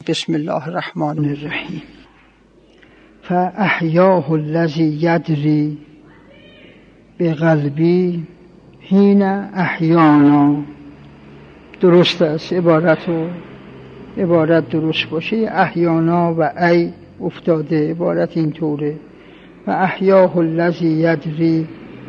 بسم الله الرحمن الرحیم. فاحیاه الذی یدری بقلبی حین احیانا. درست است عبارت درست باشه. احیانا و ای افتاده، عبارت این طوره. فاحیاه الذی یدری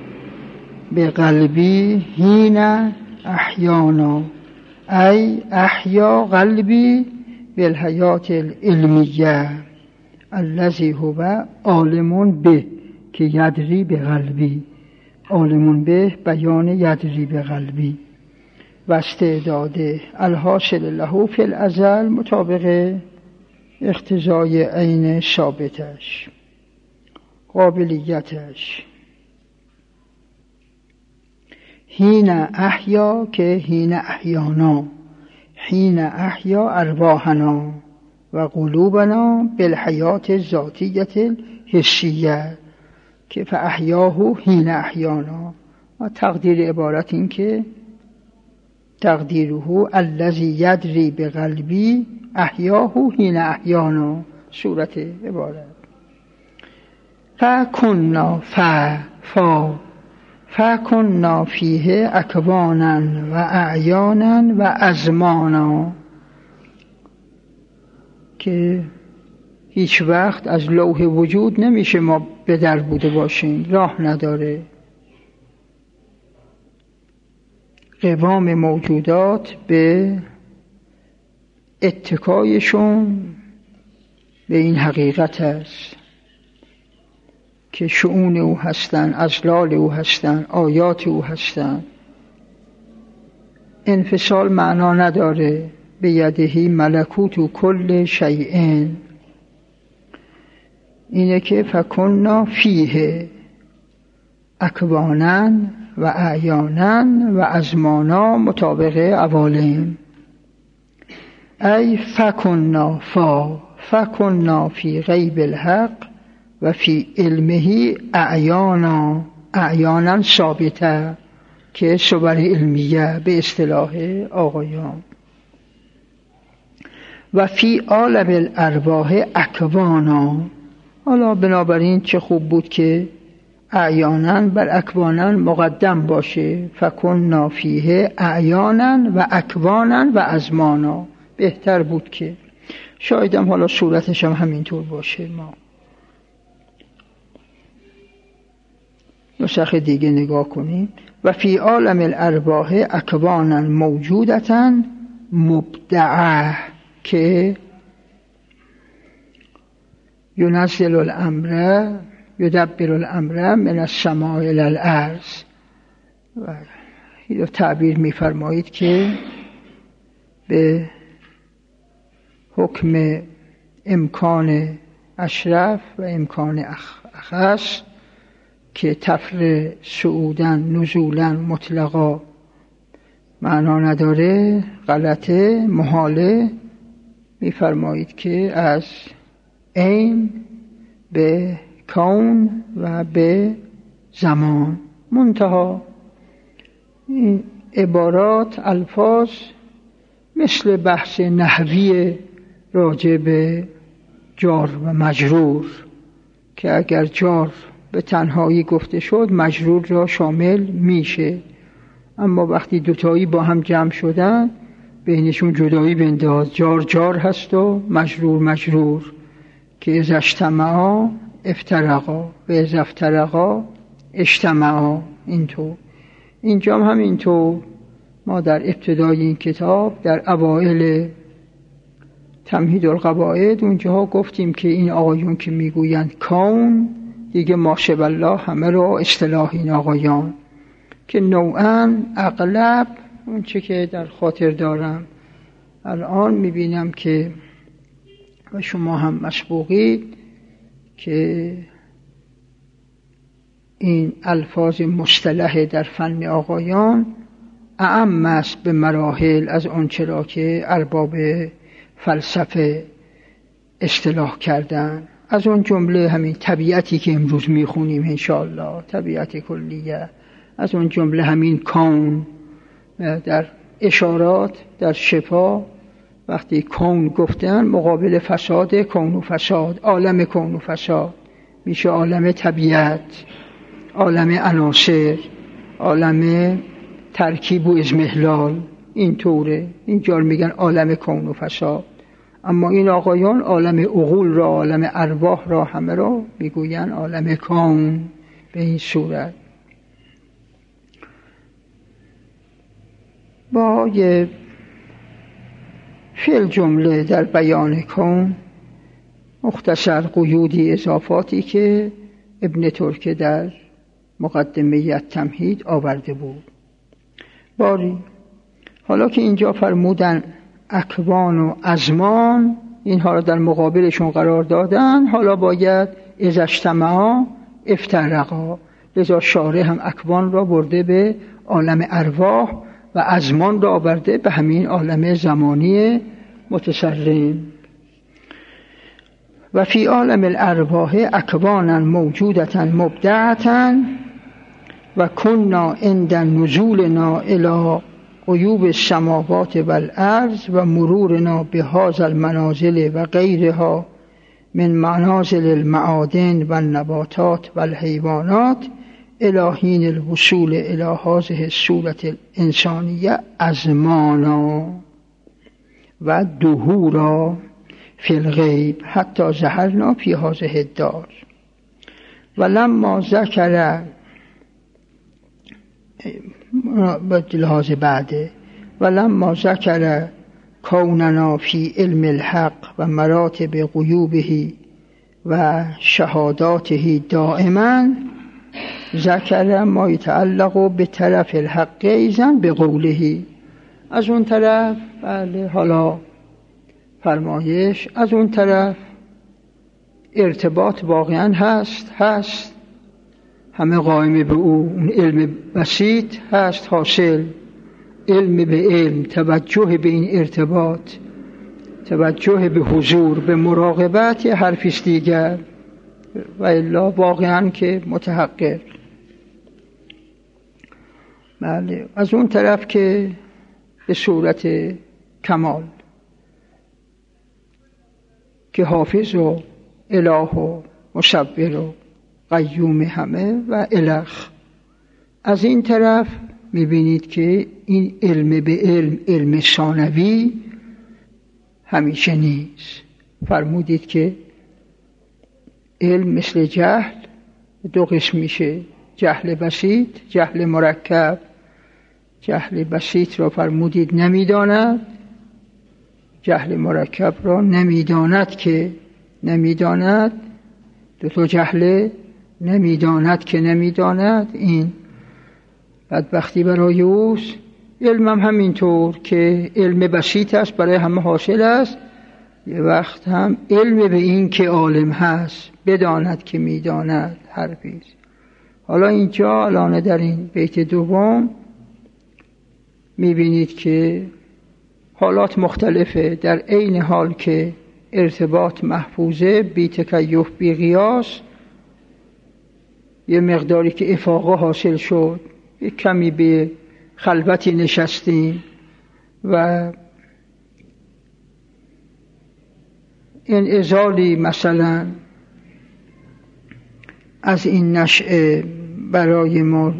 بقلبی حین احیانا، ای احیا قلبی بالحیات العلمیه الذی هو عالم به، که یدری به قلبی، عالم به بیان یدری به قلبی و استعداده الحاصل له فی الازل مطابق اقتضای عین ثابتش، قابلیتش. حین احیا که حین احیانا، حین احیا ارواحنا و قلوبنا بالحیات ذاتیت الحسیه، که فاحیاه حین احیانا. و تقدیر عبارت این که تقدیره الذی یدری بقلبی احیاه حین احیانا، صورت عبارت. فکننا فیه اکوانا و اعیانا و ازمانا، که هیچ وقت از لوح وجود نمیشه ما به در بوده باشیم، راه نداره. قوام موجودات به اتکایشون به این حقیقت است که شؤون او هستن، ازلال او هستن، آیات او هستن. انفصال معنا نداره. به یدهی ملکوت و کل شیئین، اینه که فکننا فیه اکوانا و اعیانا و ازمانا مطابق عوالم. ای فکننا فی غیب الحق و فی علمه اعیانا ثابته، که صور علمیه به اصطلاح آقایان. و فی عالم الارواح اکوانا. حالا بنابراین چه خوب بود که اعیانا بر اکوانا مقدم باشه. فکننا فیه اعیانا و اکوانا و ازمانا، بهتر بود که شایدم حالا صورتش هم همینطور باشه. ما نسخه دیگه نگاه کنیم. و فی عالم الارواح اکوانا موجودتا مبدعه، که ینزل الامر یدبر الامر من السماء الی الارض. و این تعبیر می‌فرمایید که به حکم امکان اشرف و امکان اخص که طفل صعودن نزولا مطلقا معنا نداره، غلطه، محاله، می‌فرمایید که از عین به کون و به زمان منتها. این عبارات الفاظ مثل بحث نحوی راجع به جار و مجرور، که اگر جار به تنهایی گفته شد مجرور را شامل میشه، اما وقتی دوتایی با هم جمع شدن بینشون جدایی بنداز. جار هست و مجرور، که اذا اجتمعا افترقا و اذا افترقا اجتمعا. اینطور اینجا هم همینطور. ما در ابتدای این کتاب در اوائل تمهید القواعد اونجاها گفتیم که این آقایون که میگویند کون، دیگه ماشاء الله همه را اصطلاح این آقایان، که نوعاً اغلب اون چه که در خاطر دارم الان میبینم که و شما هم مسبوقی که این الفاظ مصطلح در فن آقایان اعم است به مراحل از آنچه را که ارباب فلسفه اصطلاح کردن. از اون جمله همین طبیعتی که امروز میخونیم انشاءالله، طبیعت کلیه، از اون جمله همین کون، در اشارات در شفا وقتی کون گفتن مقابل فساد کون و فساد، عالم کون و فساد میشه عالم طبیعت، عالم عناصر، عالم ترکیب و اضمحلال. این طوره، اینجا میگن عالم کون و فساد. اما این آقایان عالم عقول را، عالم ارواح را، همه را میگوین عالم کون. به این صورت با یه فعل جمله در بیان کون مختصر قیودی اضافاتی که ابن ترکه در مقدمه تمهید آورده بود. باری حالا که اینجا فرمودن اکوان و ازمان، اینها را در مقابلشون قرار دادن، حالا باید اذا اجتمعا افترقا. لذا شارع هم اکوان را برده به عالم ارواح و ازمان را آورده به همین عالم زمانی متسرم. و فی عالم الارواح اکوانا موجودتا مبدعتا و کننا عند نزولنا الی غیوب السماوات والارض و مرورنا بهذا المنازل و غیرها من منازل المعادن و النباتات و الحیوانات الی حین الوصول الی هذه الصورة الانسانیه ازمانا و دهورا فی الغیب حتی ظهرنا فی هذه الدار. و لما ذکر لحاظ بعده و لما ذکر کوننا فی علم الحق و مراتب غیوبه و شهاداته دائما ذکر ما یتعلق به طرف الحق ایضا به قوله. از اون طرف بله حالا فرمایش، از اون طرف ارتباط واقعا هست همه قائم به او، اون علم بسیط هست حاصل، علم به علم، توجه به این ارتباط، توجه به حضور، به مراقبت یه حرفیست دیگر، و الا واقعا که متحقق. بله از اون طرف که به صورت کمال که حافظ و اله و مصور و قیوم همه و الخ. از این طرف میبینید که این علم به علم، علم ثانوی همیشه نیست. فرمودید که علم مثل جهل دو قسم میشه، جهل بسیط، جهل مرکب. جهل بسیط را فرمودید نمیداند، جهل مرکب را نمیداند که نمیداند. دو تا جهل، نمیداند که نمیداند. این بدبختی برای اوست. علم هم همینطور که علم بسیط است، برای همه حاصل است، یه وقت هم علم به این که عالم هست، بداند که میداند حرفیست. حالا اینجا الان در این بیت دوم میبینید که حالات مختلفه، در عین حال که ارتباط محفوظه بی تکیف بی قیاس، یه مقداری که افاقه حاصل شد، یک کمی به خلوتی نشستیم و انعزالی مثلا از این نشأه برای ما،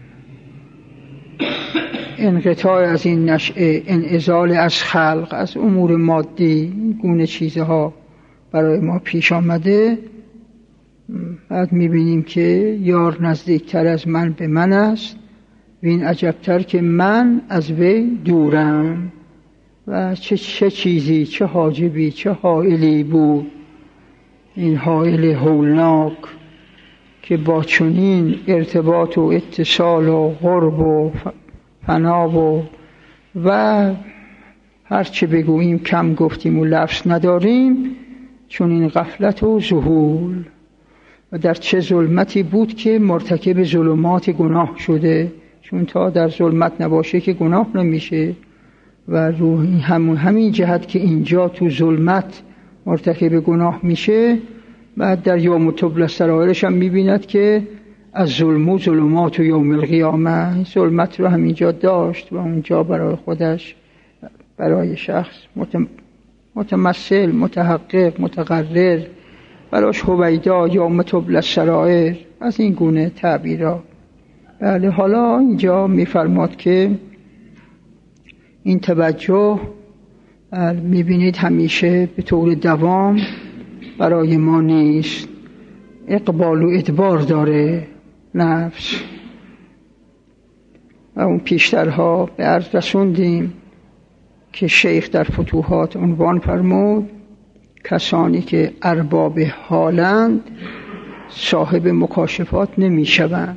انقطاع از این نشأه، انعزال از خلق، از امور مادی، این گونه چیزها برای ما پیش آمده. بعد میبینیم که یار نزدیکتر از من به من است و این عجبتر که من از وی دورم. و چه چیزی، چه حاجبی، چه حائلی بود این حائل هولناک که با چنین ارتباط و اتصال و قرب و فنا و هرچه بگوییم کم گفتیم و لفظ نداریم، چون این غفلت و ذهول. و در چه ظلمتی بود که مرتکب ظلمات گناه شده، چون تا در ظلمت نباشه که گناه نمیشه. و روحی همین جهت که اینجا تو ظلمت مرتکب گناه میشه، بعد در یوم تبلی السرائرش هم میبیند که از ظلم و ظلمات و یوم القیامه ظلمت رو همینجا داشت و اونجا برای خودش برای شخص متمثل، متحقق، متقرر، براش هویدا یا متبل السرائر، از این گونه تعبیرات. بله، حالا اینجا میفرماد که این توجه میبینید همیشه به طور دوام برای ما نیست، اقبال و ادبار داره نفس. و اون پیشترها به عرض رسوندیم که شیخ در فتوحات عنوان فرمود کسانی که ارباب حالند صاحب مکاشفات نمی شوند.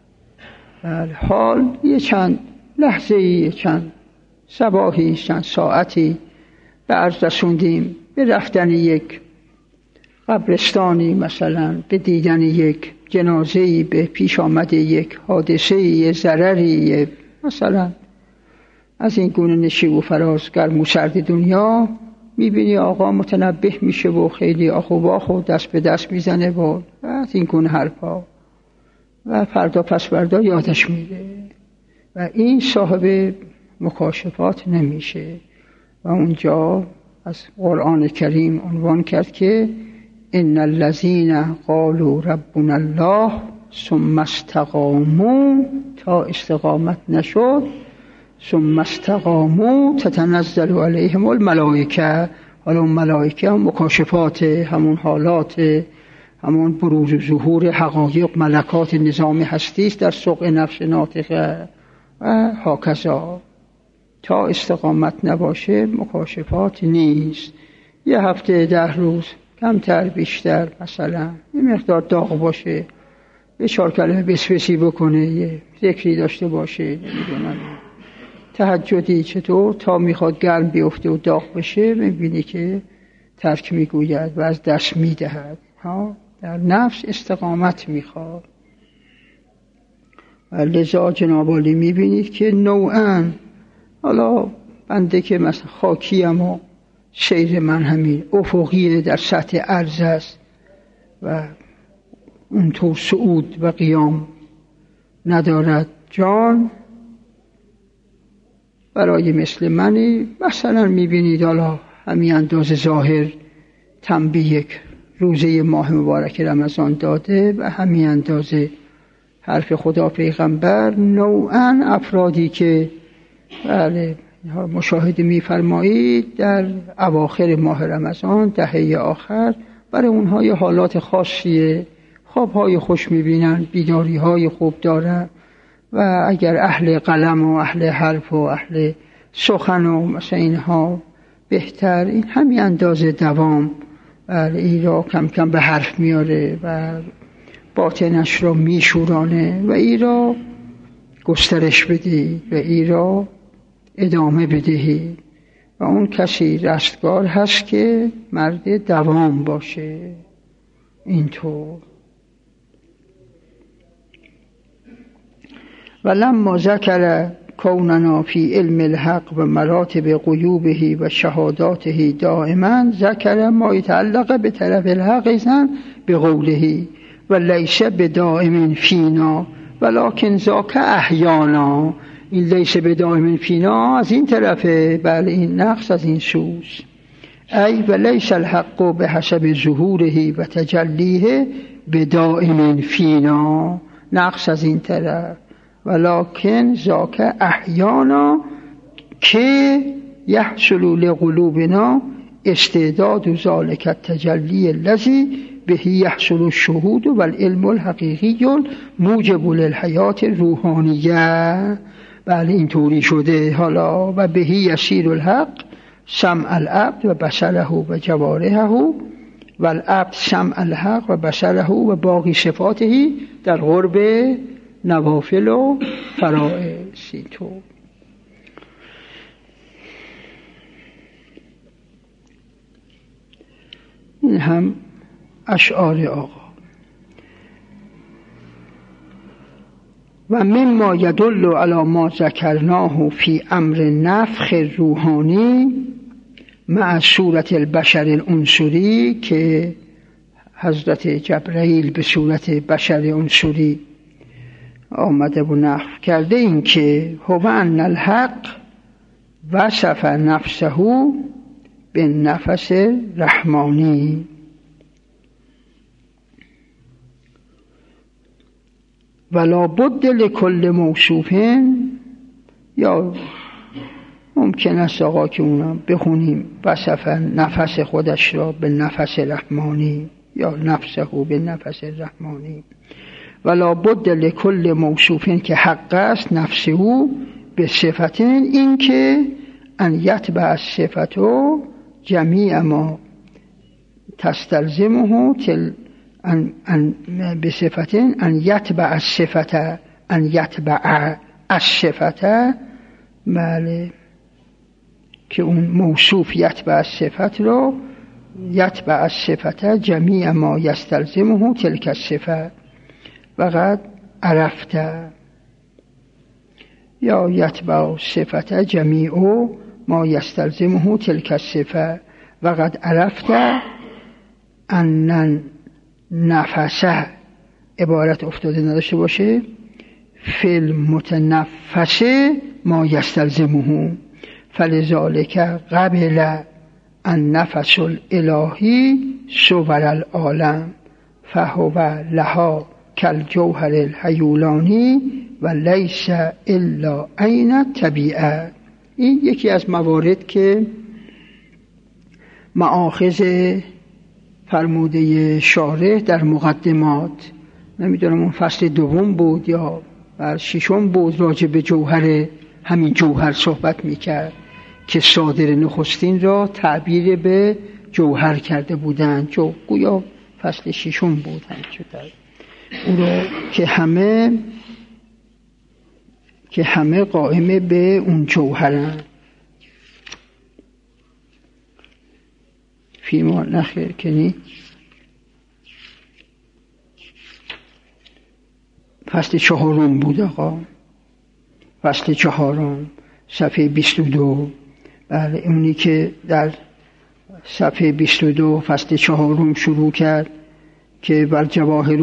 حال یه چند لحظه‌ای، چند صباحی، چند ساعتی به عرض رسوندیم به رفتن یک قبرستانی، مثلا به دیدن یک جنازه‌ای، به پیش آمد یک حادثه‌ای، ضرری، مثلا از این گونه نشیب و فراز گرم و سرد دنیا، میبینی آقا متنبه میشه و خیلی آخ و باخ و دست به دست میزنه و از این گونه حرفا و فردا پس فردا یادش میره و این صاحب مکاشفات نمیشه. و اونجا از قرآن کریم عنوان کرد که ان الذين قالوا ربنا الله ثم استقاموا، تا استقامت نشد، ثم استقاموا تتنزل علیهم الملائکه. حالا اون ملائکه هم مکاشفات، همون حالات، همون بروز و ظهور حقایق ملکات نظام هستی است در سوق نفس ناطقه و هاکذا. تا استقامت نباشه مکاشفات نیست. یه هفته 10 روز کمتر بیشتر، مثلا یه مقدار داغ باشه، یه 4 کلمه بسوسی بکنه، یه ذکری داشته باشه، نمیدونم تهجدی چطور، تا میخواد گرم بیفته و داغ بشه میبینی که ترک میگوید و از دست میدهد. در نفس استقامت میخواد. و لذا جناب عالی میبینید که نوعاً، حالا بنده که مثلا خاکیم و سیر من همین افقیه در سطح عرض است و اونطور صعود و قیام ندارد جان، برای مثل منی مثلا میبینید حالا همین اندازه ظاهر تنبیه یک روزه ماه مبارک رمضان داده و همین اندازه حرف خدا پیغمبر، نوعاً افرادی که بله مشاهده میفرمایید در اواخر ماه رمضان، دهه آخر، برای اونها یه حالات خاصیه، خوابهای خوش میبینن، بیداریهای خوب دارن و اگر اهل قلم و اهل حرف و اهل سخن و مثلا اینها بهتر، این همین اندازه دوام ای را کم کم به حرف میاره و باطنش را میشورانه و ای را گسترش بدهید و ای را ادامه بدهید. و اون کسی رستگار هست که مرد دوام باشه. اینطور ولما ذکر کوننا فی علم الحق و مراتب غیوبه و شهاداته دائما ذکر ما یتعلق به طرف الحق ایزن به قوله و لیس بدائم فینا ولکن ذاک احیانا. این لیس بدائم فینا از این طرفه، بله این نقص از این سوز. ای و لیس الحق به حسب ظهوره و تجلیه بدائم فینا، نقص از این طرف، ولکن ذاک احیانا که یحصل لقلوبنا استعداد ذالک التجلی الذی به یحصل الشهود والعلم الحقیقی موجب للحیات الروحانیه. بله اینطوری شده حالا. و به یسیر الحق سمع العبد و بصره و جوارحه و العبد سمع الحق و بصره و باقی صفاته در قرب نوافل و فرائض. اینطور این هم اشعار آقا. و مما یدل علی ما ذکرناه فی امر نفخ روحانی مع صورت البشر العنصری، که حضرت جبرائیل به صورت بشر عنصری آمده و نفخ کرده، این که هو ان الحق وصف نفسه بالنفس رحمانی. ولا بد لکل موصوف، یا ممکن است آقا که اونم بخونیم وصف نفس خودش را به نفس رحمانی یا نفسه به نفس رحمانی. ولا بد لکل موصوف که حق است نفسه به صفتین، این که ان یتبع صفته جمیع ما تستلزمه ان بصفتین ان یتبع الصفته ان یتبع الصفته، بله، که اون موصوف یتبع الصفت رو یتبع الصفته جمیع ما یستلزمه تلک الصفه وقد عرفت، یا یتبع الصفته جمیع ما یستلزمه تلک الصفه وقد عرفت ان نفسه عبارت افتاده نداشته باشه فی المتنفس ما یستلزمه فلذالک قبل النفس الالهی صور العالم فهو لها کالجوهر الحیولانی و لیس الا عین الطبیعه. این یکی از موارد که مآخذ فرموده شارح در مقدمات، نمیدونم اون فصل دوم بود یا بر ششم بود، راجع به جوهر، همین جوهر صحبت میکرد که صادر نخستین را تعبیر به جوهر کرده بودند، گویا فصل ششم بود اون رو که همه قائم به اون جوهرن. فیما نخیر کنی فصل چهارم بود آقا، فصل چهارم صفحه 22. بله، اونی که در صفحه 22 فصل چهارم شروع کرد که بر جواهر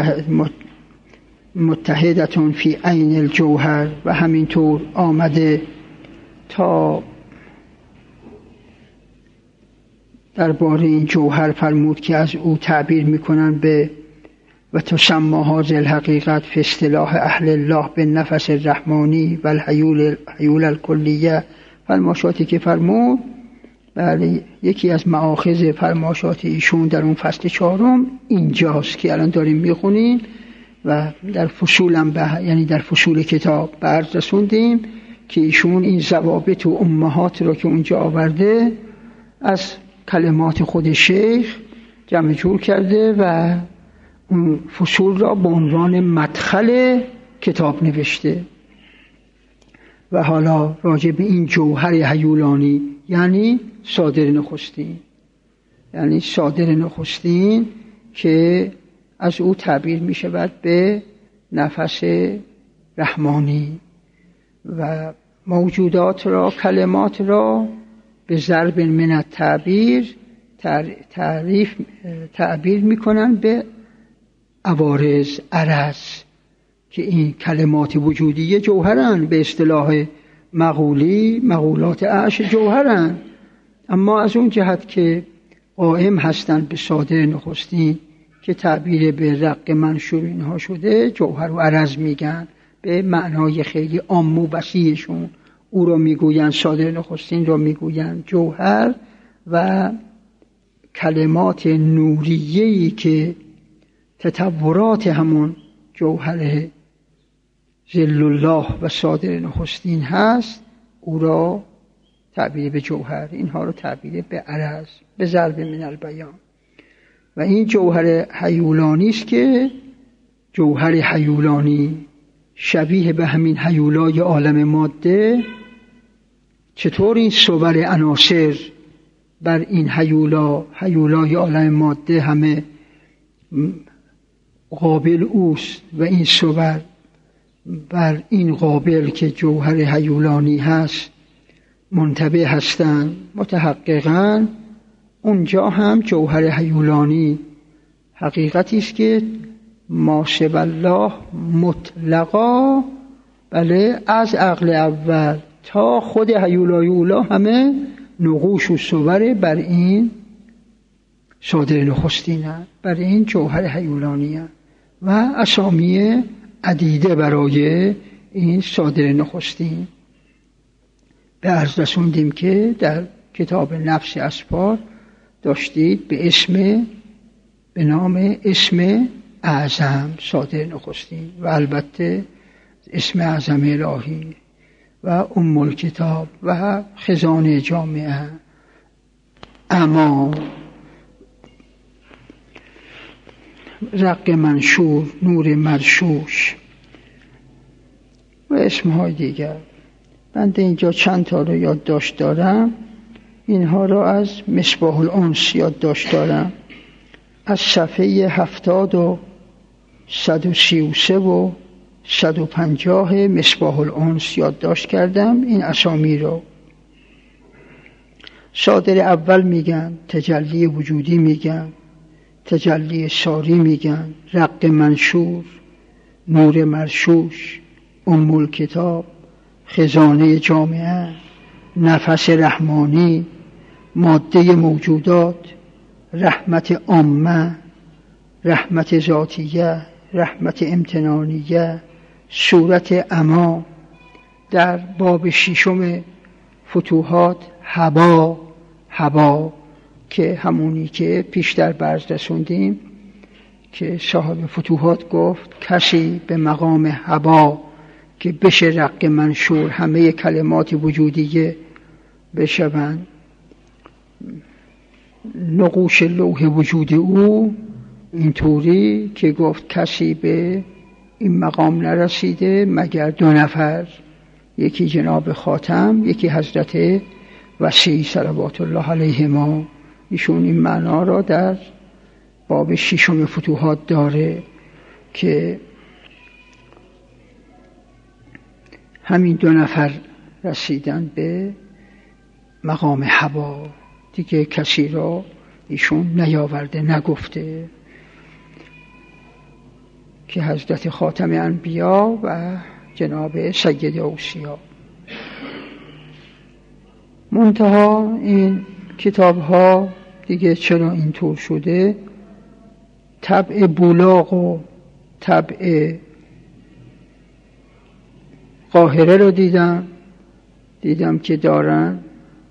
متحدتون فی عین الجوهر، و همینطور آمده تا درباره این جوهر فرمود که از او تعبیر میکنن به و تسمى هذه الحقیقت فی اصطلاح اهل الله به نفس الرحمانی و الحیول الکلیه. فرماشاتی که فرمود، بله، یکی از مآخذ فرماشات ایشون در اون فصل چهارم اینجاست که الان داریم میخونیم و در فصولم یعنی در فصول کتاب به عرض رسوندیم که ایشون این ضوابط و امهات را که اونجا آورده از کلمات خود شیخ جمع جور کرده و اون فصول را به عنوان مدخل کتاب نوشته. و حالا راجع به این جوهر هیولانی یعنی صادر نخستین که از او تعبیر می شود به نفس رحمانی و موجودات را، کلمات را به ضرب من التعبیر تعبیر می کنن به عوارض، عرض، که این کلمات وجودیه جوهرن، به اصطلاح مقولات اعش جوهرن، اما از اون جهت که قائم هستند به صادر نخستین که تعبیر به رق منشور اینها شده، جوهر و عرض میگن به معنای خیلی عام و وسیعشون. او را میگوین صادر نخستین را میگوین جوهر، و کلمات نوریه‌ای که تطورات همون جوهر ذل الله و صادر نخستین هست، او را تعبیر به جوهر، اینها رو تعبیر به عرض به ضرب من البیان. و این جوهر هیولانی است که جوهر هیولانی شبیه به همین هیولای عالم ماده، چطور این صور عناصر بر این هیولای عالم ماده همه قابل اوست و این صور بر این قابل که جوهر هیولانی هست منتبه هستند متحققاً، اونجا هم جوهر هیولانی حقیقتی است که ما شب الله مطلقا، بله، از عقل اول تا خود هیولای اولا همه نقوش و صور بر این صادر نخستینه، بر این جوهر هیولانیه و اسامی عدیده برای این صادر نخستین. به عرض رسوندیم که در کتاب نفس اسفار داشتید به نام اسم اعظم صادر نخستین و البته اسم اعظم الهی و ام الکتاب و خزانه جامعه، اما رق منشور، نور مرشوش و اسمهای دیگر. بنده اینجا چند تا رو یادداشت دارم، اینها رو از مصباح الانس یادداشت دارم. از صفحه 70 و 133 و 150 مصباح الانس یادداشت کردم این اسامی رو. صادر اول میگن، تجلی وجودی میگن، تجلی ساری میگن، رق منشور، نور مرشوش، ام الکتاب، خزانه جامعه، نفس رحمانی، ماده موجودات، رحمت عامه، رحمت ذاتیه، رحمت امتنانیه، صورت اما. در باب ششم فتوحات هبا که همونی که پیشتر برز رسوندیم که صاحب فتوحات گفت کسی به مقام هبا که بشه رق منشور همه کلمات وجودیه بشوند نقوش لوح وجود او، اینطوری که گفت کسی به این مقام نرسیده مگر دو نفر، یکی جناب خاتم، یکی حضرت وسیع صلوات الله علیهما. ایشون این معنا را در باب ششم فتوحات داره که همین دو نفر رسیدن به مقام هبا، دیگه کسی را ایشون نیاورده نگفته، که حضرت خاتم انبیا و جناب سید اوصیا. منتها این کتاب ها دیگه چرا اینطور شده؟ طبع بولاق و طبع قاهره رو دیدم که دارن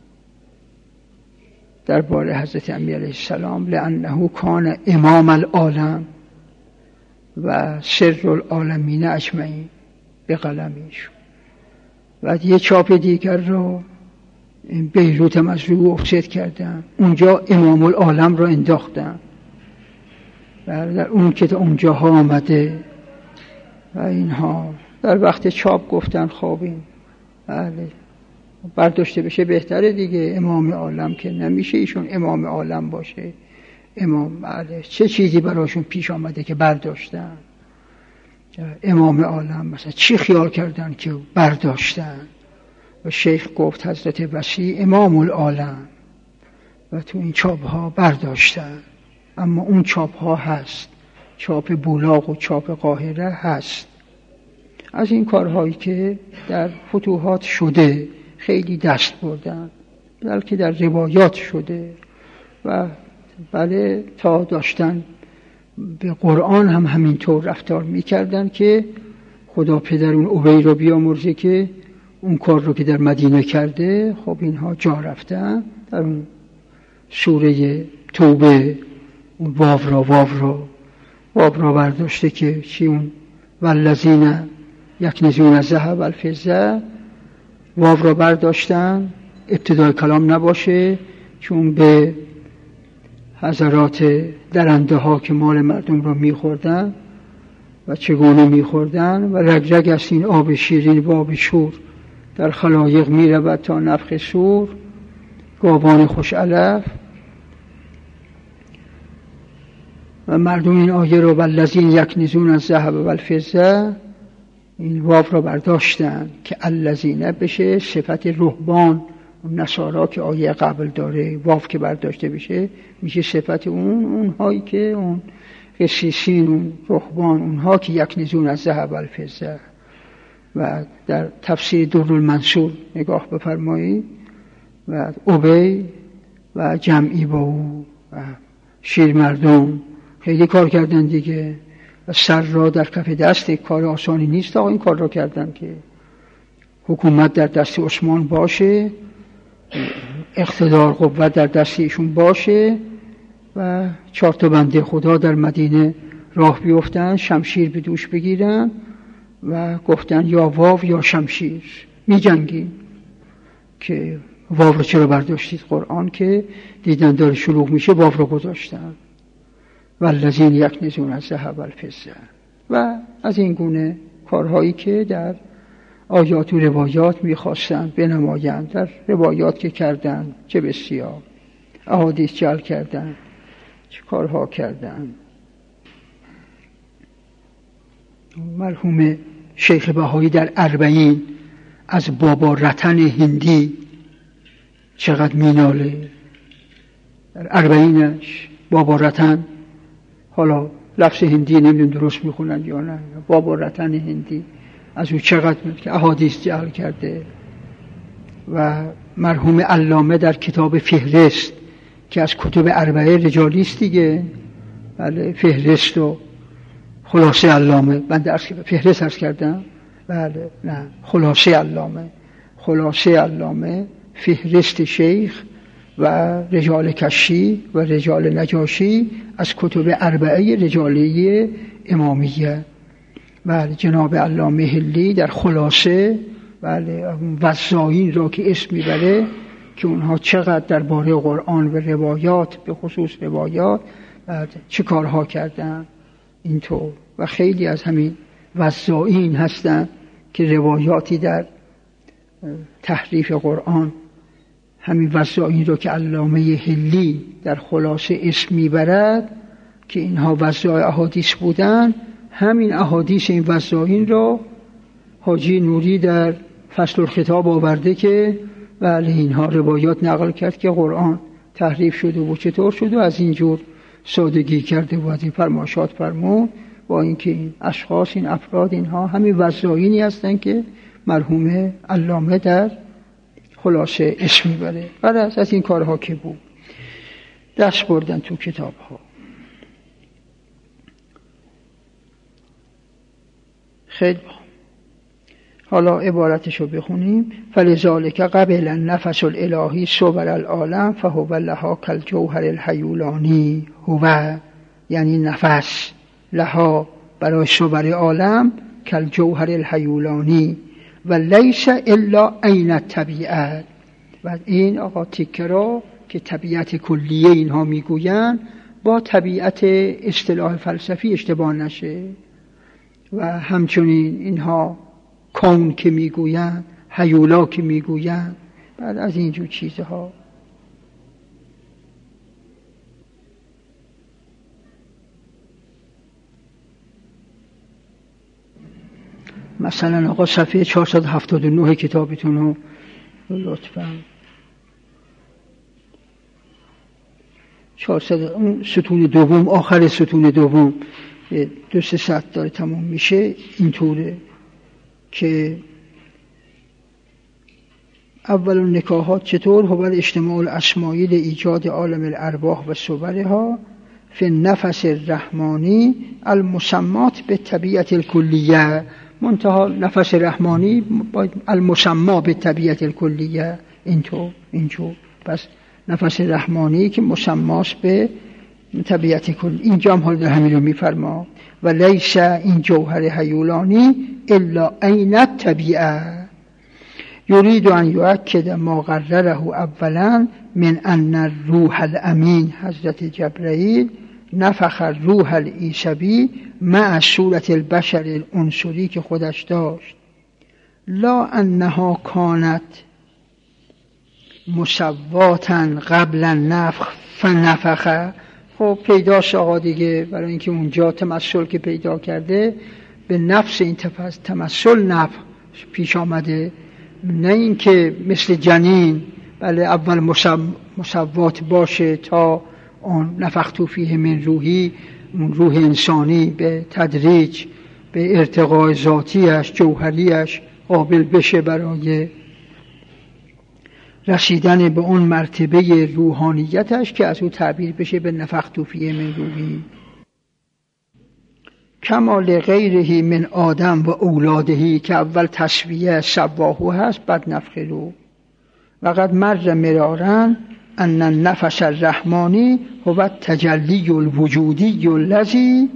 درباره حضرت امیر علیه السلام لانه کان امام العالم و سر العالمین اجمعین به قلمیش. و یه چاپ دیگر رو بیروت هم از روی افسد کردن، اونجا امام العالم رو انداختن و در اون که اونجاها آمده و اینها در وقت چاپ گفتن خب این بله برداشته بشه بهتره دیگه، امام عالم که نمیشه ایشون امام عالم باشه. امام بله چه چیزی براشون پیش آمده که برداشتن امام عالم، مثلا چی خیال کردن که برداشتن؟ و شیخ گفت حضرت وسیع امام العالم و تو این چاپ ها برداشتن. اما اون چاپ ها هست، چاپ بولاق و چاپ قاهره هست. از این کارهایی که در فتوحات شده خیلی دست بردن، بلکه در روایات شده و بله تا داشتن به قرآن هم همینطور رفتار میکردن که خدا پدر اون ابی رو بیامرزه که اون کار رو که در مدینه کرده. خب اینها جا رفتن در اون سوره توبه اون واو را برداشته که چی اون والذین یکنزون الذهب والفضه، واو را برداشتن ابتدای کلام نباشه چون به حضرات درنده ها که مال مردم را میخوردن و چگونه میخوردن و رگ رگ است این آب شیرین و آب شور در خلایق میرود تا نفخ صور، گاوان خوش علف. و مردم این آیه رو والذین یکنزون الذهب والفضه این واو را برداشتن که الذین بشه صفت رهبان نصارا که آیه قبل داره، واو که برداشته بشه میشه صفت اونهایی که اون قسیسین، اون رهبان، اونها که یکنزون الذهب والفضه و در تفسیر درالمنصور نگاه بفرمایید و ابی و جمعی با او و شیرمردم خیلی کار کردن دیگه و سر را در کف دست، کار آسانی نیست آقا این کار را کردن که حکومت در دست عثمان باشه، اقتدار قوت در دست ایشون باشه و 4 بنده خدا در مدینه راه بیفتن، شمشیر به دوش بگیرن و گفتن یا واو یا شمشیر، می جنگیم. که واو رو چرا برداشتید؟ قرآن که دیدن داره شلوغ میشه واو رو گذاشتن والذین یکنزون الذهب والفضه و از این گونه کارهایی که در آیات و روایات میخواستند بنمایند، در روایات که کردن چه بسیار، احادیث جعل کردن، چه کارها کردن. مرحوم شیخ بهایی در 40 از بابا رتن هندی چقدر میناله. در 40 بابا رتن، حالا لفظ هندی نمیدون درست میخونن یا نه، بابا رتن هندی از او چقدر که احادیث جعل کرده. و مرحوم علامه در کتاب فهرست که از کتب 40 رجالی است دیگه، بله فهرست و خلاصه علامه، من درس فهرست عرض کردم، بله نه خلاصه علامه، فهرست شیخ و رجال کشی و رجال نجاشی از کتب 40 رجالی امامیه. بله جناب علامه هلی در خلاصه، بله وزاین را که اسم میبره که اونها چقدر درباره قرآن و روایات، به خصوص روایات، چه کارها کردن اینطور. و خیلی از همین وزاین هستن که روایاتی در تحریف قرآن، همین وزاین را که علامه هلی در خلاصه اسم میبرد که اینها وزای احادیث بودن، همین احادیث این وزاین را حاجی نوری در فصل الخطاب آورده که بله اینها روایات نقل کرد که قرآن تحریف شده و چطور شده و از اینجور سادگی کرده و از این فرماشات فرمود. با اینکه این اشخاص، این افراد، اینها همین وزاینی هستن که مرحوم علامه در خلاصه اسم میبره. بعد از این کارها که بود دست بردن تو کتاب ها. خیلی حالا عبارتشو بخونیم. فلذالک قبل النفس الالهی صبر العالم فهو لها کالجوهر الحیولانی. هو یعنی نفس، لها برای صبر عالم، کالجوهر الحیولانی و لیس الا عین الطبیعت. و این آقا تیکه را که طبیعت کلیه اینها میگوین با طبیعت اصطلاح فلسفی اشتباه نشه. و همچنین اینها کون که میگوین، حیولا که میگوین، بعد از اینجور چیزها. مثلا آقا صفحه 479 کتابتون رو لطفاً 400 اون ستون دوم، آخر ستون دوم 2-3 سطر داره تموم میشه. اینطوره که اول النکاحات چطور هو اجتماع الاسماعی ایجاد عالم الارواح و صورها فی النفس الرحمانی المسمات به طبیعت الکلیه. منتها نفس رحمانی المسما به طبیعت الکلیه. اینجور پس نفس رحمانی که مسماست به طبیعت کل. اینجا هم حال همین رو میفرما و لیس این جوهر حیولانی الا عین الطبیعه. یرید ان یؤکد ما قرره اولا من ان الروح الامین حضرت جبرائیل نفخ الروح العیسوی مع صورت البشر العنصری که خودش داشت، لا انها کانت مسواتا قبل النفخ فنفخ. خب پیداست آقا دیگه، برای اینکه اونجا تمثل که پیدا کرده به نفس این تمثل نفخ پیش آمده، نه اینکه مثل جنین بله اول مسوات باشه تا اون نفخت فیه من روحی، اون روح انسانی به تدریج به ارتقاء ذاتیش جوهریش قابل بشه برای رسیدن به اون مرتبه روحانیتش که از او تعبیر بشه به نفخت فیه من روحی. کمال غیره من آدم و اولادهی که اول تسویه سواهو هست بعد نفخ روح. وقد مر مرارا ان النفس الرحمانی هو التجلی الوجودی الذی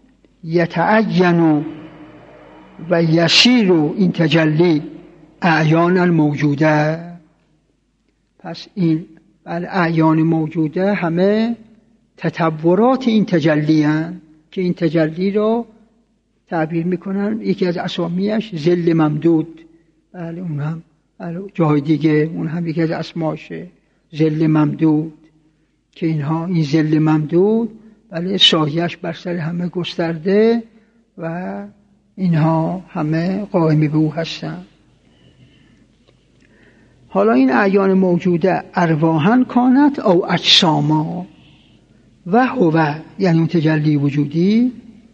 یتعین و یسیر این تجلی اعیان الموجوده. پس این اعیان موجوده همه تطورات این تجلی هستند که این تجلی رو تعبیر میکنن. یکی از اسامیش ظل ممدود، بله اون هم جای دیگه اون هم یکی از اسماشه، ظل ممدود، که اینها این ظل ممدود بله سایه‌اش بر سر همه گسترده و اینها همه قائم به او هستند. حالا این اعیان موجوده ارواحاً کانت او اجساما و هو، یعنی اون تجلی وجودی،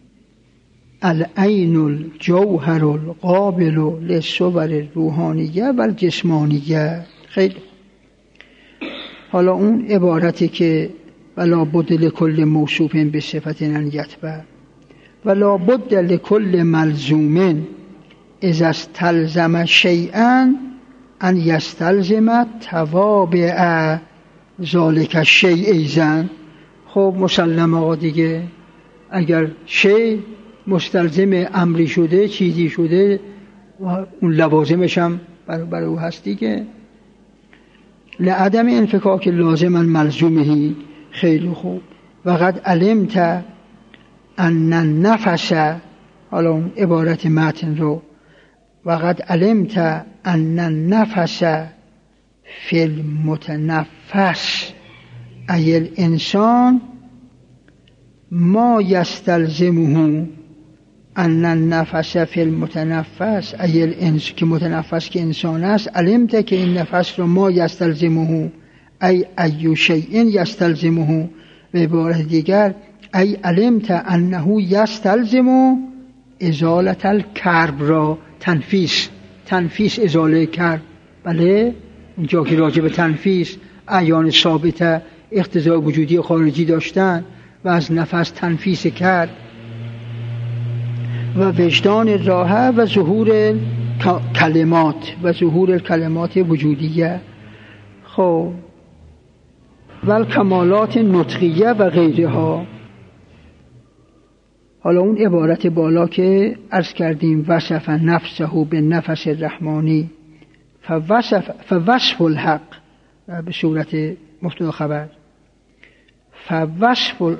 العین الجوهر القابل للصور روحانیه و الجسمانیه. خیلی حالا اون عبارتی که ولا بد لکل موصوف به صفت ان یتبع ولا بد لکل ملزوم اذا استلزم شیئا ان یستلزم توابع ذالک الشیء ایضا. خب مسلم آقا دیگه، اگر شیء مستلزم امری شده چیزی شده اون لوازمش هم برای او هست دیگه. لعدم انفکاک لازم ملزومه. خیلی خوب. وقد علمت ان النفس، حالا اون عبارت متن رو، وقد علمت ان النفس فی المتنفس ای الانسان ما یستلزمه ان النفس فی المتنفس ای الانس، که متنفس که انسان است، علمت که این نفس رو ما یستلزمه ای شیء یستلزمه. به عبارت دیگر ای علمت انه یستلزم ازالة الکرب را تنفیس ازاله کرب. بله اونجا که راجع به تنفیس اعیان ثابته اقتضای وجودی خارجی داشتن و از نفس تنفیس کرد و وجدان راحه و ظهور کلمات وجودیه. خب و کمالات نطقیه و غیرها. حالا اون عبارت بالا که عرض کردیم وصف نفسه به نفس الرحمانی فوصف الحق به صورت مبتدا خبر، فوصف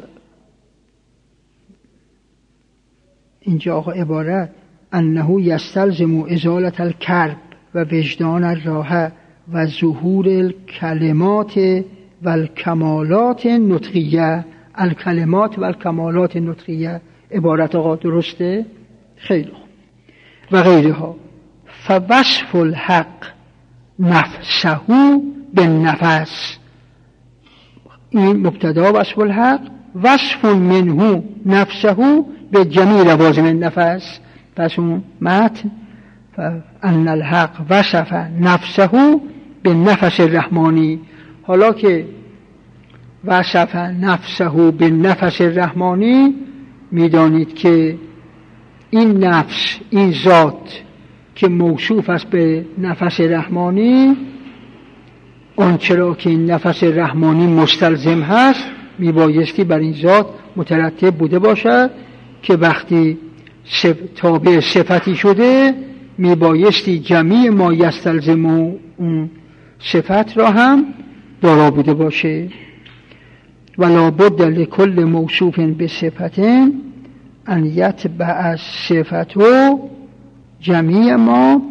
اینجا آقا عبارت انه یستلزم ازالة الکرب و وجدان الراحه و ظهور الکلمات و الکمالات نطقیه. الکلمات و الکمالات نطقیه عبارت آقا درسته؟ خیلی خوب. و غیرها. فوصف الحق نفسه بالنفس، این مبتدا وصف الحق، وصف منه نفسه به جمیع لوازم النفس. پس اون متن ان الحق وصف نفسه به نفس الرحمانی. حالا که وصف نفسه به نفس الرحمانی، میدانید که این نفس، این ذات که موصوف است به نفس رحمانی، آنچه را که این نفس رحمانی مستلزم هست میبایستی بر این ذات مترتب بوده باشد که وقتی تابع صفتی شده میبایستی جمیع ما یستلزم اون صفت را هم دارا بوده باشه. ولا بد لکل موصوف به صفتن ان یتبع صفتو جمیع ما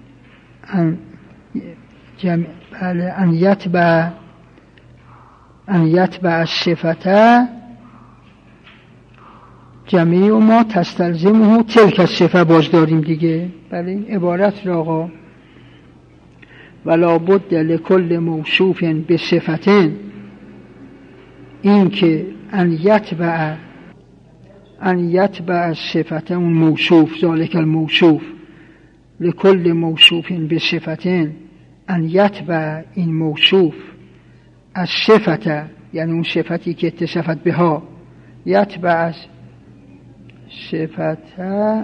ان یتبع صفته جمیع ما تستلزمه تلک الصفه. باز داریم دیگه. بله این عبارت را آقا ولا بد لکل موصوف به صفتن، این که ان یتبع ان یتبع صفت اون موصوف، ذالک الموصوف لکل موصوف به صفتین، ان یتبع این موصوف از صفت، یعنی اون صفتی که اتصفت بها، یتبع از صفت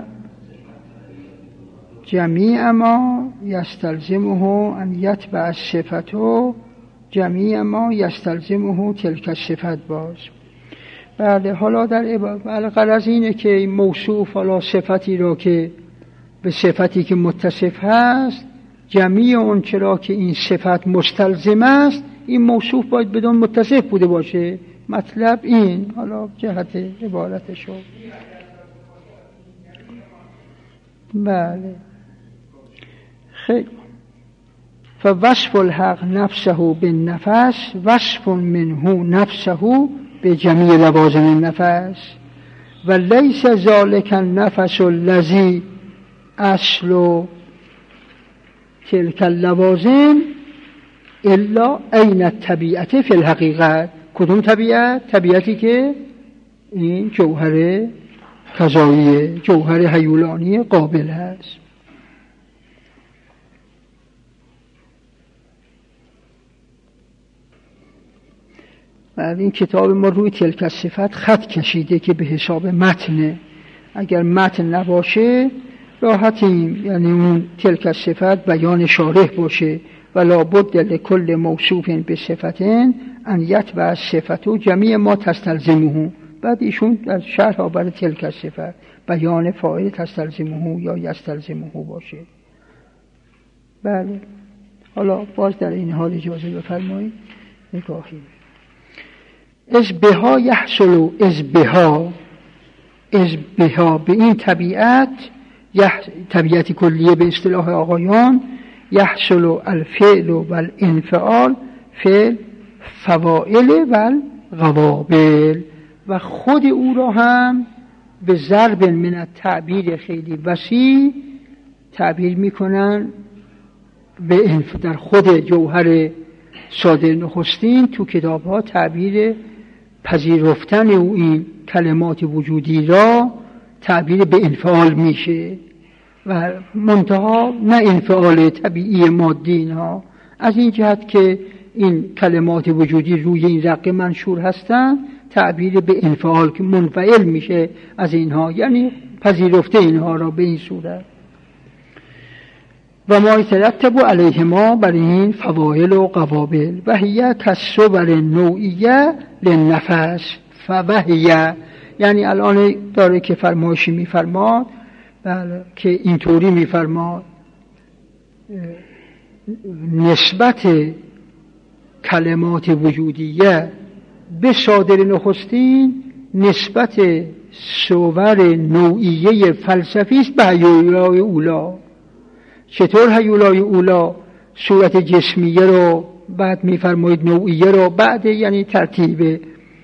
جمیع ما یستلزمه ان یتبع از صفتو جمیع ما یستلزمه تلک الصفت باز. بله، حالا در غرض اینه که این موصوف حالا صفتی را که به صفتی که متصف هست، جمیع اون چرا که این صفت مستلزم است، این موصوف باید بدون متصف بوده باشه. مطلب این، حالا جهت عبارتشو. بله، خیلی. فوصف الحق نفسه بالنفس وصف منه نفسه به جمیع لوازم النفس و لیس ذالک النفس الذی اصل تلک اللوازم الا عین الطبیعت فی الحقیقت. کدوم طبیعت؟ طبیعتی که این جوهر قضایی، جوهر هیولانی قابل هست. بعد این کتاب ما روی تلک الصفت خط کشیده که به حساب متنه. اگر متن نباشه راحتیم، یعنی اون تلک الصفت بیان شارح باشه و لابد لکل موصوف به صفتین ان یتبع صفتو جمیع ما تستلزمه. بعد ایشون در شرح برای تلک الصفت بیان فاعل تستلزمه یا یستلزمه باشه. بله، حالا باز در این حال اجازه بفرمایید نگاهی. از بها یحصل، از بها به این طبیعت، طبیعت کلیه به اصطلاح آقایان، یحصل الفعل و الانفعال فعل فوائل و القوابل، و خود او را هم به ضرب من التعبیر خیلی وسیع تعبیر میکنن در خود جوهر صادر نخستین تو کتاب ها. تعبیر پذیرفتن او این کلمات وجودی را تعبیر به انفعال میشه و منتها نه انفعال طبیعی مادی اینها، از این جهت که این کلمات وجودی روی این رقه منشور هستن، تعبیر به انفعال که منفعل میشه از اینها، یعنی پذیرفته اینها را به این صورت. و ما یترتب علیهما، بر این فوائل و قوابل، و هی کالصور نوعیه للنفس فوهیه، یعنی الان داره که فرمایشی میفرماد که اینطوری میفرماد نسبت کلمات وجودیه به صادر نخستین نسبت صور نوعیه فلسفی است به هیولای اولا. چطور هیولای اولا صورت جسمیه رو بعد میفرمایید نوعیه رو بعد، یعنی ترتیب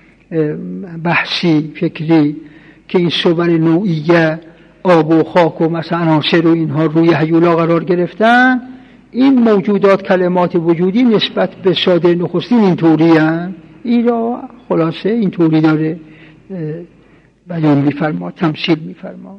بحثی فکری که این صور نوعیه آب و خاک و مثلا عناصر و اینها روی هیولا قرار گرفتن، این موجودات کلمات وجودی نسبت به صادر نخستین اینطوری هستند. این را خلاصه اینطوری داره بیان میفرما، تمثیل میفرما.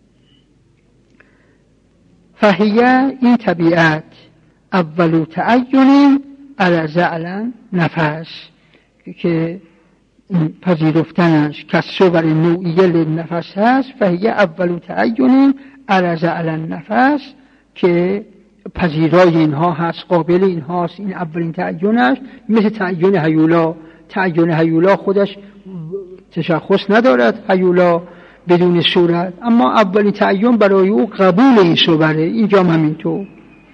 فهیه، این طبیعت، اولو تعین عرض علن نفس، که پذیرفتنش کسور نوعیه لنفس هست. فهیه اولو تعین عرض علن نفس، که پذیرای اینها هست، قابل اینها هست. این اولین تعینش مثل تعین هیولا. تعین هیولا خودش تشخص ندارد، هیولا بدون صورت، اما اولین تعین برای او قبول این صوره. اینجا همینطور.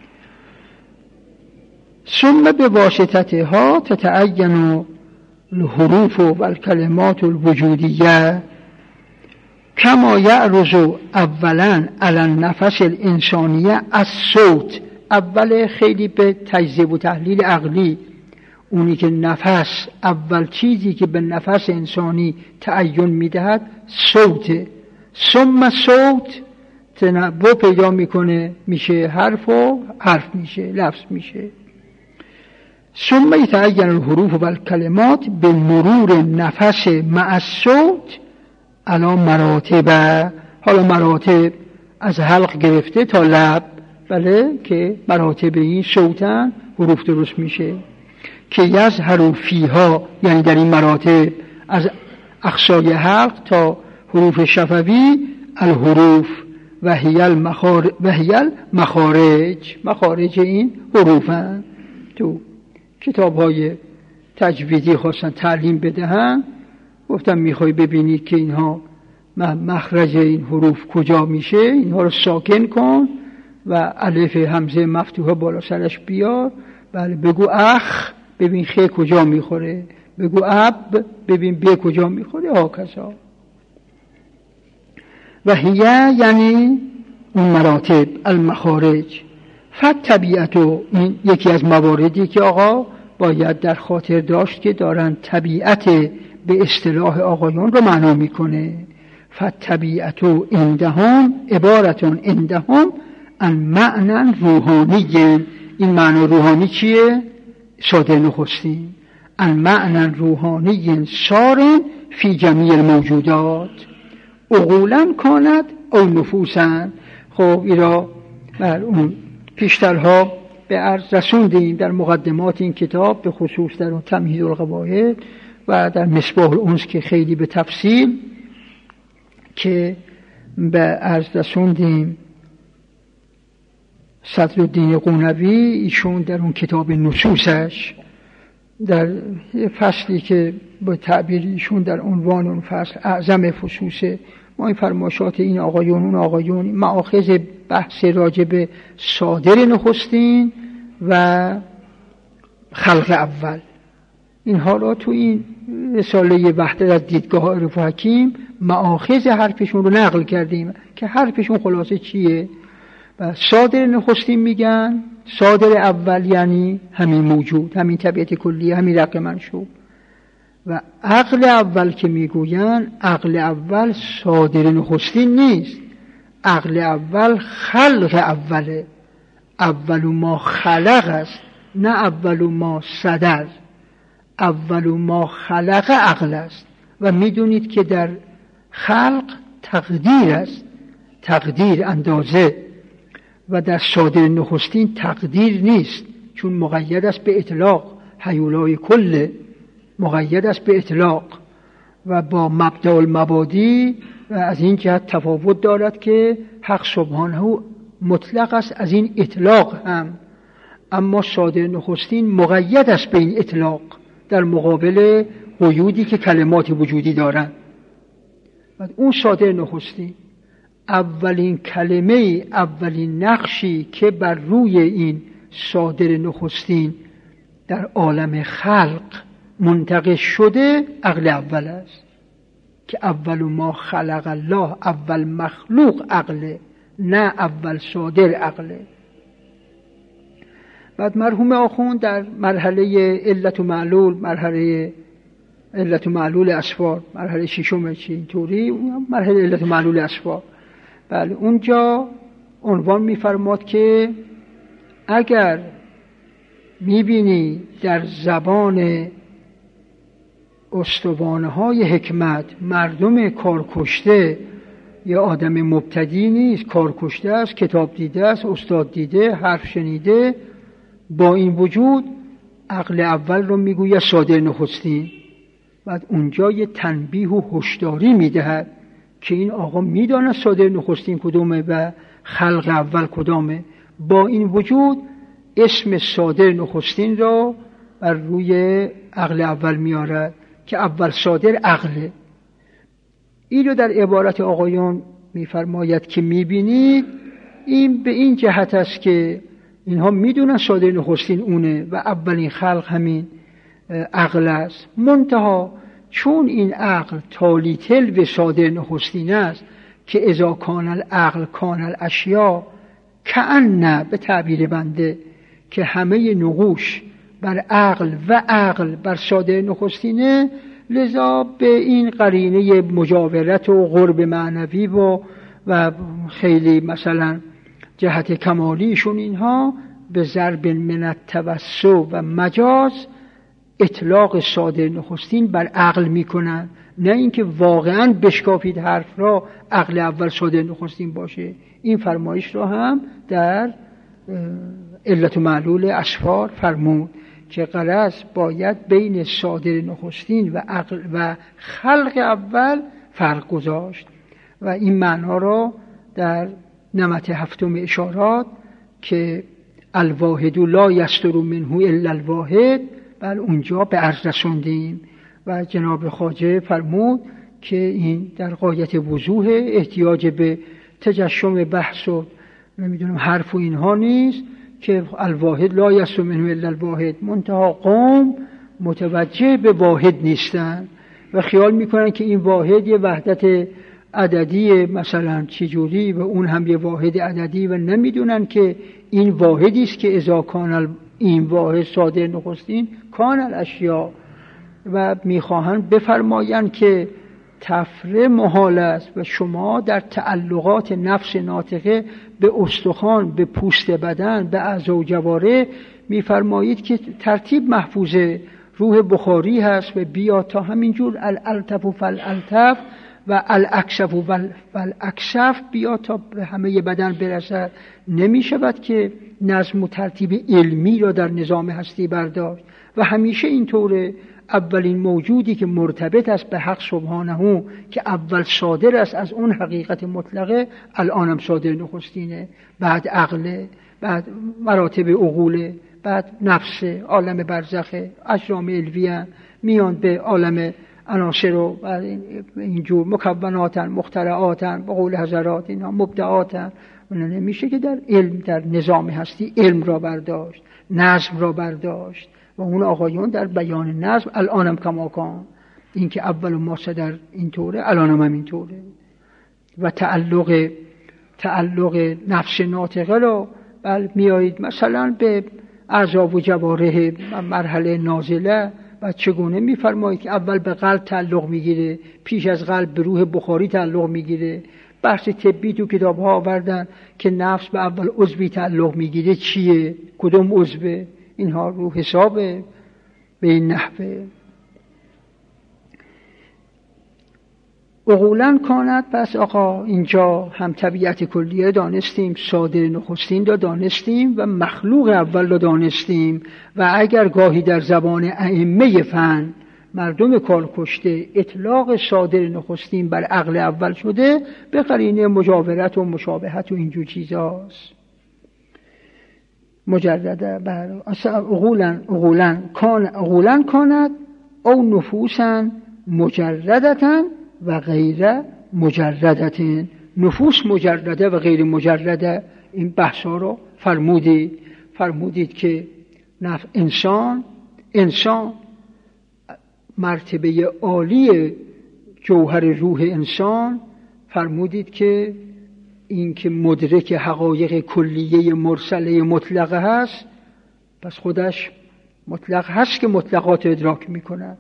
ثم به واسطتها تتعین الحروف و الکلمات الوجودیه کما یعرض اولا علی النفس الانسانیه الصوت. اول خیلی به تجزیه و تحلیل عقلی، اونی که نفس، اول چیزی که به نفس انسانی تعین میدهد صوته. ثم صوت تنوع پیدا میکنه، میشه حرف و حرف میشه، لفظ میشه. ثم یتعین الحروف و الکلمات به مرور نفس مع الصوت علا مراتب، حالا مراتب از حلق گرفته تا لب، بله، که مراتب این صوتن حروف درست میشه، که یظهر فیها، یعنی در این مراتب از اقصای حلق تا حروف شفوی الحروف و هی المخارج، مخارج این حروفن. تو کتاب‌های تجویدی خواستن تعلیم بدهن، گفتم میخوای ببینید که اینها مخرج این حروف کجا میشه، اینها رو ساکن کن و الف همزه مفتوحه بالا سرش بیار، بله، بگو اخ، ببین خ کجا میخوره، بگو اب، ببین ب کجا میخوره، هاکذا. و هیه یعنی اون مراتب المخارج. فالطبیعتو، این یکی از مواردی که آقا باید در خاطر داشت که دارن طبیعت به اصطلاح آقایون رو معنا میکنه. فالطبیعتو عندهم عبارتون عندهم عن معنی روحانی. این معنی روحانی چیه؟ صادر نخستین عن معنی روحانی سار فی جمیع الموجودات عقولا کاند او نفوسا. خب ایرا بر اون پیشترها به عرض رسوندیم در مقدمات این کتاب، به خصوص در اون تمهید القواعد و در مصباح الانس که خیلی به تفصیل که به عرض رسوندیم. صدرالدین قونوی ایشون در اون کتاب نصوصش در فصلی که با تعبیر ایشون در عنوان اون فصل اعظم فصوصه، ما این فرمایشات این آقایون اون آقایون مأخذ بحث راجب صادر نخستین و خلق اول، اینها را تو این رساله وحدت از دیدگاه عرف و حکیم مأخذ حرفشون رو نقل کردیم که حرفشون خلاصه چیه. و صادر نخستین میگن صادر اول یعنی همین موجود، همین طبیعت کلی، همین رق منشوب. و عقل اول که میگوین عقل اول صادر نخستین نیست، عقل اول خلق اوله، اول ما خلق است نه اول ما صدر، اول ما خلق عقل است. و میدونید که در خلق تقدیر است، تقدیر اندازه، و در صادر نخستین تقدیر نیست، چون مقید است به اطلاق، هیولای کله مقید است به اطلاق و با مبدأ المبادی و از این جهت تفاوت دارد که حق سبحانه مطلق است از این اطلاق هم، اما صادر نخستین مقید است به این اطلاق در مقابل قیودی که کلمات وجودی دارند. و اون صادر نخستین اولین کلمه، اولین نقشی که بر روی این صادر نخستین در عالم خلق منتقش شده عقل اول است که اول ما خلق الله، اول مخلوق عقله نه اول صادر عقله. بعد مرحوم آخوند در مرحله علت و معلول، مرحله علت و معلول اسفار، مرحله ششم چی اینطوری، مرحله علت و معلول اسفار، بله، اونجا عنوان می‌فرماد که اگر می‌بینی در زبان استوانه‌های حکمت مردم کارکشته یا آدم مبتدی نیست، کارکشته است، کتاب دیده است، استاد دیده، حرف شنیده، با این وجود عقل اول رو میگوید صادر نخستین. بعد اونجا یه تنبیه و هشداری میدهد که این آقا میداند صادر نخستین کدومه و خلق اول کدامه، با این وجود اسم صادر نخستین را بر روی عقل اول میارد که اول صادر عقله. این رو در عبارت آقایان میفرماید که میبینید این به این جهت است که اینها میدونن صادر نخستین اونه و اولین خلق همین عقل است، منتها چون این عقل تالیتل به صادر نخستین است که اذا کان العقل کان الاشیاء، کأن به تعبیر بنده که همه نقوش بر عقل و عقل بر صادر نخستینه، لذا به این قرینه مجاورت و قرب معنوی و خیلی مثلا جهت کمالیشون اینها به ضرب من التوسع و مجاز اطلاق صادر نخستین بر عقل میکنن، نه اینکه واقعا بشکافید حرف را عقل اول صادر نخستین باشه. این فرمایش را هم در علت و معلول اسفار فرمود که غرض باید بین صادر نخستین و عقل و خلق اول فرق گذاشت و این معنا را در نمط هفتم اشارات که الواحد لا یستر منه الا الواحد، بل اونجا به عرض رسوندیم و جناب خواجه فرمود که این در غایت وضوح، احتیاج به تجشم بحث و نمیدونم حرف و اینها نیست که الواحد لا یستر منه الا الواحد. منتها قوم متوجه به واحد نیستن و خیال میکنن که این واحد یه وحدت عددی مثلا چجوری و اون هم یه واحد عددی و نمیدونن که این واحدی است که اذا کان این واحد صادر نخستین کان الاشیاء و میخواهند بفرمایند که تفره محال است و شما در تعلقات نفس ناطقه به استخوان، به پوست بدن، به اعضا و جواره میفرمایید که ترتیب محفوظه. روح بخاری هست و بیا تا همینجور الالتف و فالالتف و الاکشف و فالاکشف بیا تا به همه بدن برسد. نمی شود که نظم و ترتیب علمی را در نظام هستی برداشت و همیشه اینطوره. اولین موجودی که مرتبط است به حق سبحانه که اول صادر است از اون حقیقت مطلقه، الانم صادر نخستینه، بعد عقله، بعد مراتب عقوله، بعد نفس، عالم برزخه، اجرام علویه، میان به عالم عناصر و اینجور مکوناتن، مخترعاتن، به قول حضرات اینا مبدعاتن. نمیشه که در علم، در نظام هستی علم را برداشت، نظم را برداشت و اون آقایون در بیان نظم الانم کماکان، این که اول ما صدر اینطوره الانم هم اینطوره. و تعلق نفس ناطقه را میایید مثلا به اعضا و جواره مرحله نازله و چگونه میفرمایید که اول به قلب تعلق میگیره، پیش از قلب به روح بخاری تعلق میگیره. بحث طبی تو کتاب ها آوردن که نفس به اول عضوی تعلق میگیره، چیه، کدوم عضوه، اینها رو حسابه به این نحوه. عقولاً کانت، پس آقا اینجا هم طبیعت کلیه دانستیم، صادر نخستین را دانستیم و مخلوق اول را دانستیم و اگر گاهی در زبان ائمه فن مردم کار کشته اطلاق صادر نخستین بر عقل اول شده به قرینه مجاورت و مشابهت و اینجور چیزاست. مجرده بر عقولاً کانت او نفوساً مجردتاً و غیر مجردتن. نفوس مجرده و غیر مجرده، این بحثا رو فرمودید که انسان مرتبه عالی جوهر روح انسان، فرمودید که این که مدرک حقایق کلیه مرسله مطلقه هست، پس خودش مطلق هست که مطلقات ادراک میکنه،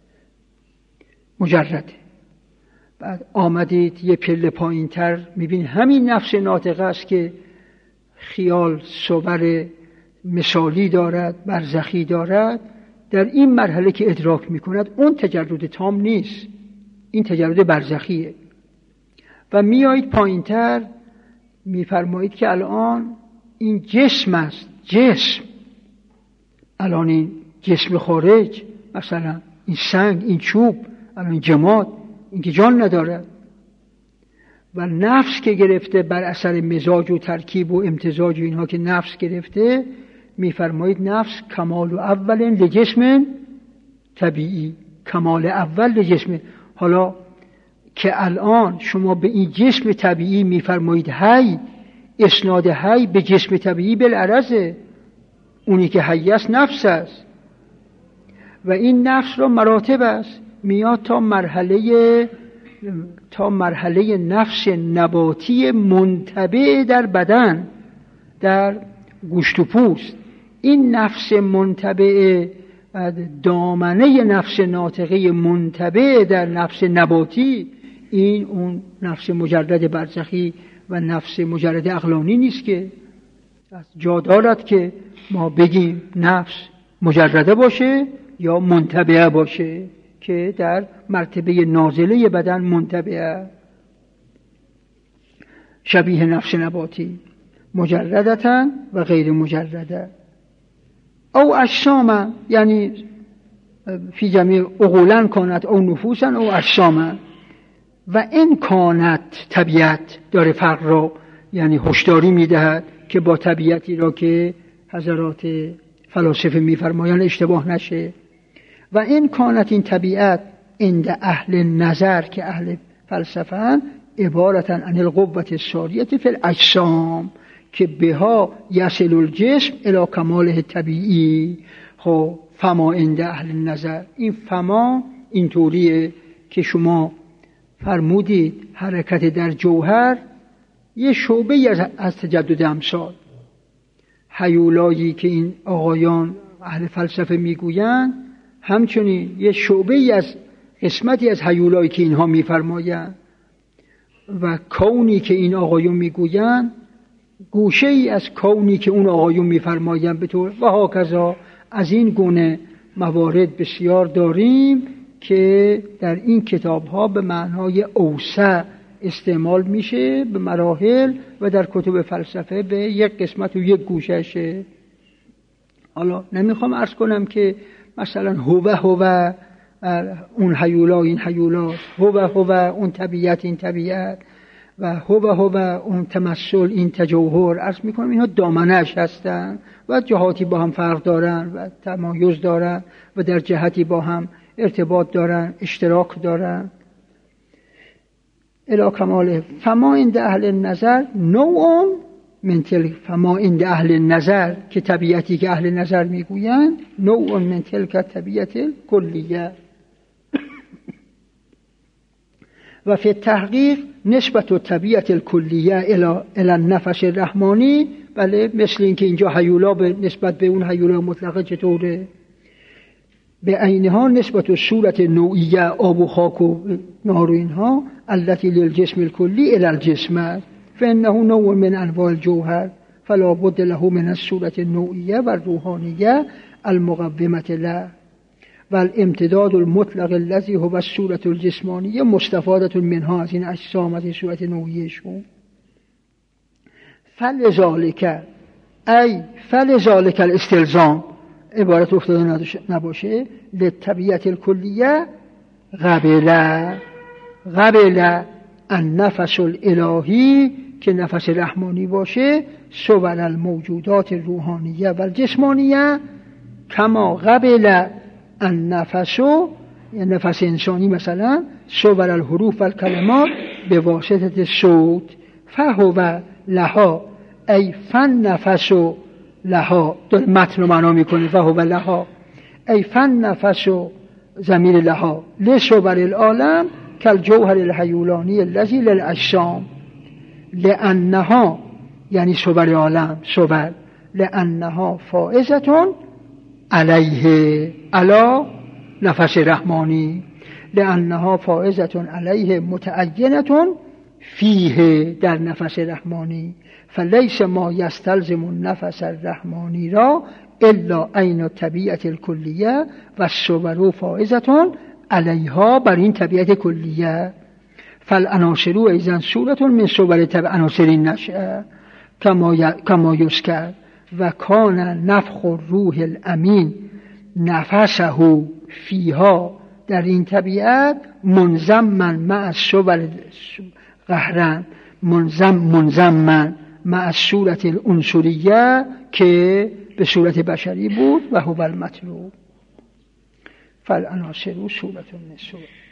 مجرده. بعد آمدید یه پله پایین تر، میبین همین نفس ناطقه است که خیال صور مثالی دارد، برزخی دارد. در این مرحله که ادراک میکند اون تجرد تام نیست، این تجرد برزخیه. و میایید پایین تر میفرمایید که الان این جسم است، جسم، الان این جسم خارج، مثلا این سنگ، این چوب، الان این جماد، این که جان ندارد. و نفس که گرفته بر اثر مزاج و ترکیب و امتزاج و اینها که نفس گرفته، میفرمایید نفس کمال اول لجسم طبیعی، کمال اول لجسم. حالا که الان شما به این جسم طبیعی میفرمایید حی، اسناد حی به جسم طبیعی بالعرضه، اونی که حی است نفس است و این نفس را مراتب است، میاد تا مرحله نفس نباتی منتبع در بدن، در گوشت و پوست. این نفس منتبع دامنه نفس ناطقه منتبع در نفس نباتی، این اون نفس مجرد برزخی و نفس مجرد عقلانی نیست که جا دارد که ما بگیم نفس مجرده باشه یا منتبعه باشه. که در مرتبه نازله بدن منطبع، شبیه نفس نباتی، مجردتا و غیر مجرده. او اجساما یعنی فی جمیع عقولا کانت او نفوسا او اجساما. و این کانت طبیعت داره فرق را یعنی هشداری میدهد که با طبیعتی را که حضرات فلاسفه میفرمایند اشتباه نشه. و این کانت این طبیعت عند اهل نظر که اهل فلسفه عبارتا عن القوة الساریة فی الاجسام که بها یصل الجسم الی کماله طبیعی. خب فما عند اهل نظر، این فما اینطوریه که شما فرمودید حرکت در جوهر یه شعبه از تجدد امثال. هیولایی که این آقایان اهل فلسفه میگویند همچنین یه شعبه از قسمتی از هیولایی که اینها میفرمایند و کونی که این آقایون میگویند گوشه ای از کونی که اون آقایون میفرمایند به طور و هاکذا. از این گونه موارد بسیار داریم که در این کتاب ها به معنای اوسع استعمال میشه به مراحل و در کتب فلسفه به یک قسمت و یک گوششه. حالا نمیخوام عرض کنم که مثلا هو اون هیولا این هیولاست، هو اون طبیعت این طبیعت و هو اون تمثل این تجوهر. عرض میکنم اینها دامنش هستن و جهاتی با هم فرق دارن و تمایز دارن و در جهتی با هم ارتباط دارن، اشتراک دارن. الی کمال فما عند اهل نظر نوع من تلک. فما عند اهل نظر که طبیعتی که اهل نظر میگویند نوع من تلک طبیعت کلیه. و فی التحقیق نسبت طبیعت الکلیه الی النفس الرحمانی. بله مثل این که اینجا هیولا به نسبت به اون هیولا مطلقه چطوره؟ به عینها نسبت صورت نوعیه آب و خاک و نار و اینها التي للجسم الكلی الى الجسم فانه نوع من انواع الجوهر فلا بد له من الصورت النوعیه و الروحانیه المقومه له و الامتداد المطلق الذي هو الصورت الجسمانیه مستفاده منها از این اجسام از این صورت نوعیه شون. فلذلك الاستلزام عبارت افتاده نباشه لطبیعت الکلیه قبل النفس الالهی که نفس رحمانی باشه صور الموجودات روحانیه و الجسمانیه کما قبل النفس یعنی نفس انسانی مثلا صور الحروف و الکلمات به واسطه صوت فهو لها ای فن نفس لها. در متن رو معنا میکنه فهو لها ای فن نفس ضمیر لها لصور العالم کالجوهر الحیولانی الذی للاجسام لانها یعنی صور عالم صور لانها فائزه علیه علا نفس رحمانی لانها فائزه علیه متعینه فیه در نفس رحمانی فلیس ما یستلزم النفس الرحمانی را الا عین طبیعت الکلیه و الصور فائزه علیها بر این طبیعت کلیه فالعناصر ایضا صورت من صور عناصر النشأه کما یذکر و کان نفخ الروح الامین نفسه فیها در این طبیعت منضما مع الصور قهرا منضما مع الصورت العنصریه که به صورت بشری بود و هو المطلوب فالعناصر صورت من صور.